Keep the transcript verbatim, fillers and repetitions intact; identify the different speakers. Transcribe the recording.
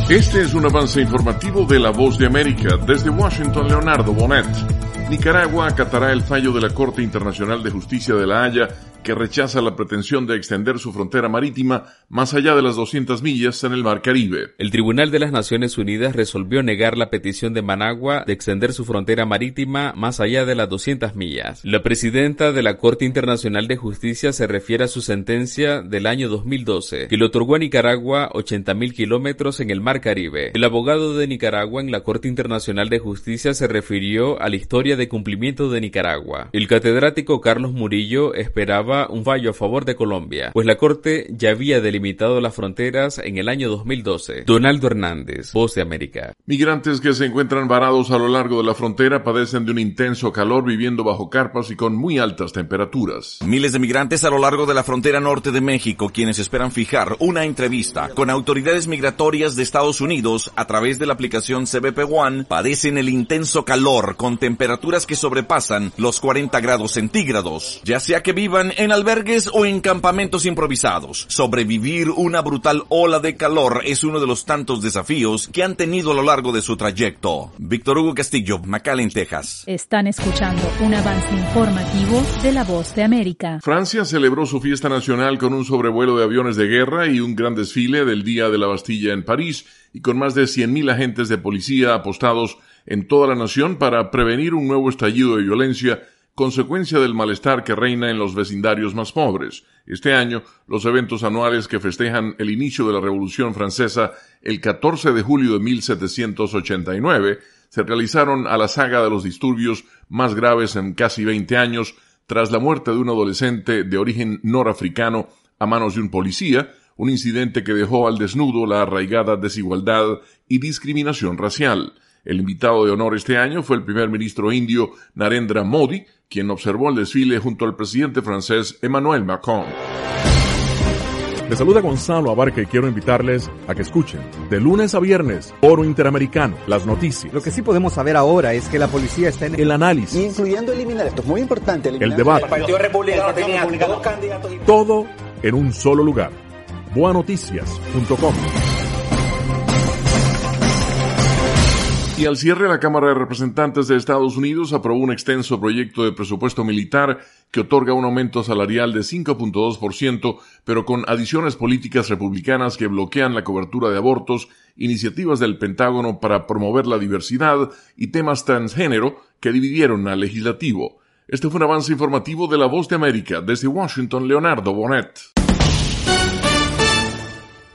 Speaker 1: Este es un avance informativo de La Voz de América. Desde Washington, Leonardo Bonet. Nicaragua acatará el fallo de la Corte Internacional de Justicia de La Haya, que rechaza la pretensión de extender su frontera marítima más allá de las doscientas millas en el Mar Caribe.
Speaker 2: El Tribunal de las Naciones Unidas resolvió negar la petición de Managua de extender su frontera marítima más allá de las doscientas millas. La presidenta de la Corte Internacional de Justicia se refiere a su sentencia del año dos mil doce, que le otorgó a Nicaragua ochenta mil kilómetros en el Mar Caribe. El abogado de Nicaragua en la Corte Internacional de Justicia se refirió a la historia de cumplimiento de Nicaragua. El catedrático Carlos Murillo esperaba un fallo a favor de Colombia, pues la Corte ya había delimitado las fronteras en el año dos mil doce. Donaldo Hernández, Voz de América.
Speaker 1: Migrantes que se encuentran varados a lo largo de la frontera padecen de un intenso calor viviendo bajo carpas y con muy altas temperaturas.
Speaker 3: Miles de migrantes a lo largo de la frontera norte de México, quienes esperan fijar una entrevista con autoridades migratorias de Estados Unidos a través de la aplicación C B P One, padecen el intenso calor con temperaturas que sobrepasan los cuarenta grados centígrados, ya sea que vivan en albergues o en campamentos improvisados. Sobrevivir una brutal ola de calor es uno de los tantos desafíos que han tenido a lo largo de su trayecto. Víctor Hugo Castillo, McAllen, Texas.
Speaker 4: Están escuchando un avance informativo de La Voz de América.
Speaker 1: Francia celebró su fiesta nacional con un sobrevuelo de aviones de guerra y un gran desfile del Día de la Bastilla en París, y con más de cien mil agentes de policía apostados en toda la nación para prevenir un nuevo estallido de violencia, consecuencia del malestar que reina en los vecindarios más pobres. Este año, los eventos anuales que festejan el inicio de la Revolución Francesa el catorce de julio de mil setecientos ochenta y nueve se realizaron a la saga de los disturbios más graves en casi veinte años, tras la muerte de un adolescente de origen norafricano a manos de un policía, un incidente que dejó al desnudo la arraigada desigualdad y discriminación racial. El invitado de honor este año fue el primer ministro indio Narendra Modi, quien observó el desfile junto al presidente francés Emmanuel Macron.
Speaker 5: Les saluda Gonzalo Abarca y quiero invitarles a que escuchen de lunes a viernes Foro Interamericano, las noticias.
Speaker 6: Lo que sí podemos saber ahora es que la policía está en
Speaker 5: el análisis,
Speaker 7: incluyendo eliminar, esto es muy importante,
Speaker 5: el debate,
Speaker 7: el Partido Republicano tenía dos candidatos,
Speaker 5: todo en un solo lugar. boa noticias punto com.
Speaker 1: Y al cierre, la Cámara de Representantes de Estados Unidos aprobó un extenso proyecto de presupuesto militar que otorga un aumento salarial de cinco punto dos por ciento, pero con adiciones políticas republicanas que bloquean la cobertura de abortos, iniciativas del Pentágono para promover la diversidad y temas transgénero que dividieron al legislativo. Este fue un avance informativo de La Voz de América. Desde Washington, Leonardo Bonet.